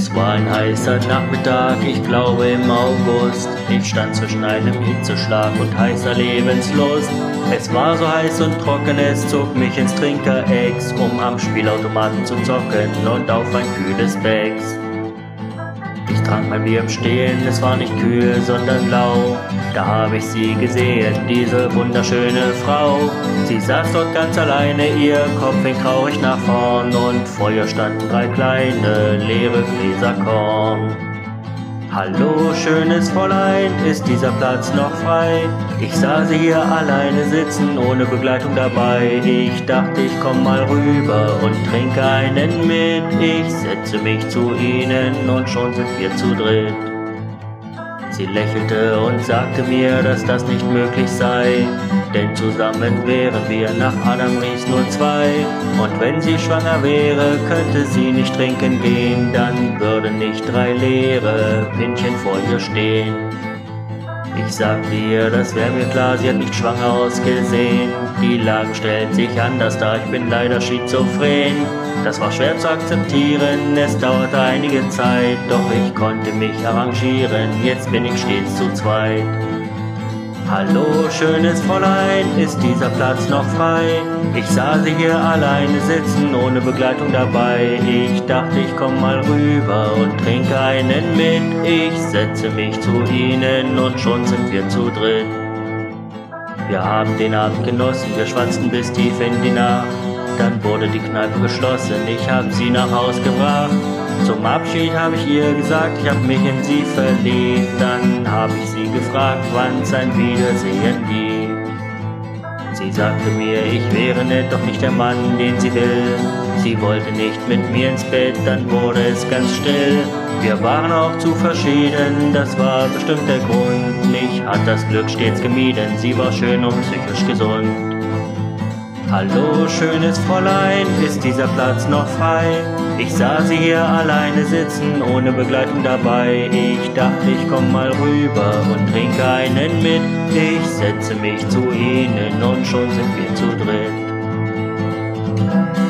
Es war ein heißer Nachmittag, ich glaube im August. Ich stand zwischen einem Hitzeschlag und heißer Lebenslust. Es war so heiß und trocken, es zog mich ins Trinkerecks, um am Spielautomaten zu zocken und auf ein kühles Becks. Ich trank mein Bier im Stehen, es war nicht kühl, sondern lau. Da habe ich sie gesehen, diese wunderschöne Frau. Sie saß dort ganz alleine, ihr Kopf hing traurig nach vorn und vor ihr standen 3 kleine, leere Gläser Korn. Hallo, schönes Fräulein, ist dieser Platz noch frei? Ich sah sie hier alleine sitzen, ohne Begleitung dabei. Ich dachte, ich komm mal rüber und trinke einen mit. Ich setze mich zu ihnen und schon sind wir zu dritt. Sie lächelte und sagte mir, dass das nicht möglich sei, denn zusammen wären wir nach Adam Ries nur 2. Und wenn sie schwanger wäre, könnte sie nicht trinken gehen, dann würden nicht 3 leere Pinchen vor ihr stehen. Ich sagte ihr, das wär mir klar, sie hat nicht schwanger ausgesehen. Die Lage stellt sich anders dar, ich bin leider schizophren. Das war schwer zu akzeptieren, es dauerte einige Zeit, doch ich konnte mich arrangieren, jetzt bin ich stets zu zweit. Hallo, schönes Fräulein, ist dieser Platz noch frei? Ich sah sie hier alleine sitzen, ohne Begleitung dabei. Ich dachte, ich komm mal rüber und trinke einen mit. Ich setze mich zu ihnen und schon sind wir zu dritt. Wir haben den Abend genossen, wir schwatzten bis tief in die Nacht. Dann wurde die Kneipe geschlossen, ich hab sie nach Haus gebracht. Zum Abschied hab ich ihr gesagt, ich hab mich in sie verliebt. Dann hab ich sie gefragt, wann's ein Wiedersehen gibt. Sie sagte mir, ich wäre nett, doch nicht der Mann, den sie will. Sie wollte nicht mit mir ins Bett, dann wurde es ganz still. Wir waren auch zu verschieden, das war bestimmt der Grund. Mich hat das Glück stets gemieden, sie war schön und psychisch gesund. Hallo, schönes Fräulein, ist dieser Platz noch frei? Ich sah sie hier alleine sitzen, ohne Begleitung dabei. Ich dachte, ich komm mal rüber und trinke einen mit. Ich setze mich zu ihnen und schon sind wir zu dritt.